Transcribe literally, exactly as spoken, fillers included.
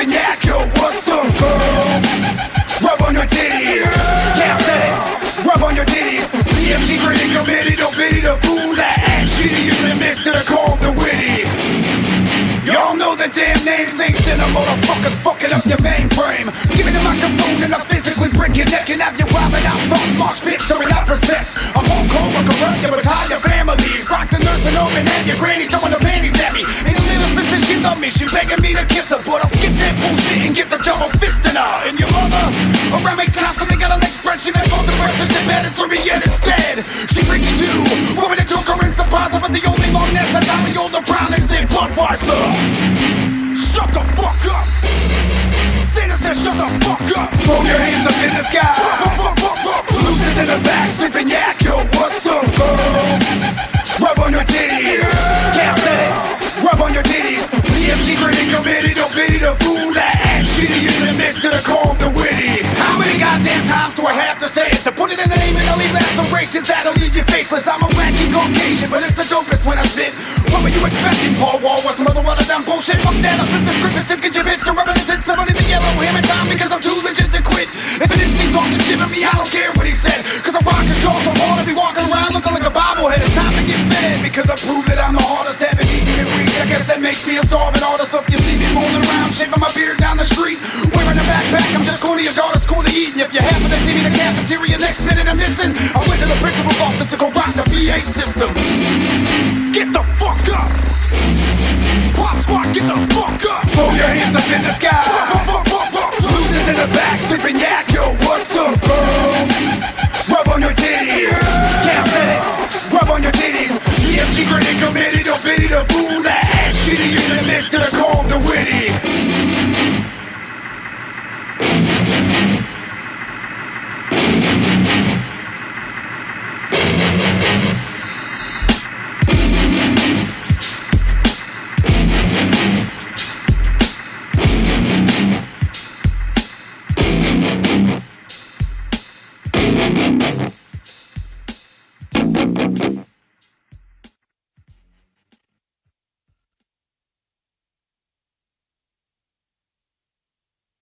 sipping yak. Yo, what's up, girls? Rub on your titties. Yeah, I said it. Rub on your titties. P M G gritty, committee, don't pity the fool that act shitty. You the mix to the calm, the witty. Y'all know the damn name, Saint Sinner, motherfuckers fucking up your mainframe. Give me the microphone and I physically break your neck and have you wildin' out, start mosh pits, serving out for sets. I'm on call, work around your retire family. Rock the nursing home and have your granny throwing the panties at me. And your little sister, she love me, she begging me to kiss her, but I'll skip that bullshit and get the double fist in her. And your mother, around me constantly got an expression that goes to breakfast in bed and serving yet instead. She freaky too, woman that took her in surprise, but the only long nets are Dolly Older Brown and Zip Budweiser. Shut the fuck up! Santa says shut the fuck up! Throw your hands up in the sky! Losers in the back, sipping yak. Yo, what's up, girls? Rub on your titties! Yeah, I said it! Rub on your titties! P M G gritty, committee, don't pity the fool that act shitty in the midst of the calm, the witty. How many goddamn times do I have to say it? To put it in the name and I'll leave lacerations that'll leave you faceless. I'm a wacky Caucasian, but it's the dopest when I spit. What were you expecting, Paul Wall? Or some other watered-down bullshit? Fuck that, I flip the script and still get your bitch to evidence it. Somebody the yellow hammer time because I'm too legit to quit. If it didn't seem talking shit to me, I don't care what he said. Cause I rock his jaw so hard I be walking around looking like a bobblehead. It's time to get fed because I prove that I'm the hardest, haven't eaten in weeks. I guess that makes me a starving artist. So if you see me rolling around, shaving my beard down the street, wearing a backpack, I'm just going to your daughter's school to eat. And if you happen to see me in the cafeteria next minute I'm missing, I went to the principal's office to go rock the P A system. Get the fuck up! Pop squad, get the fuck up! Throw your hands up in the sky! Losers in the back, sipping yak. Yo, what's up, girls? Rub on your titties! Yeah, I said it! Rub on your titties! P M G gritty, committee, don't pity the fool that act shitty in the midst of the calm, the witty.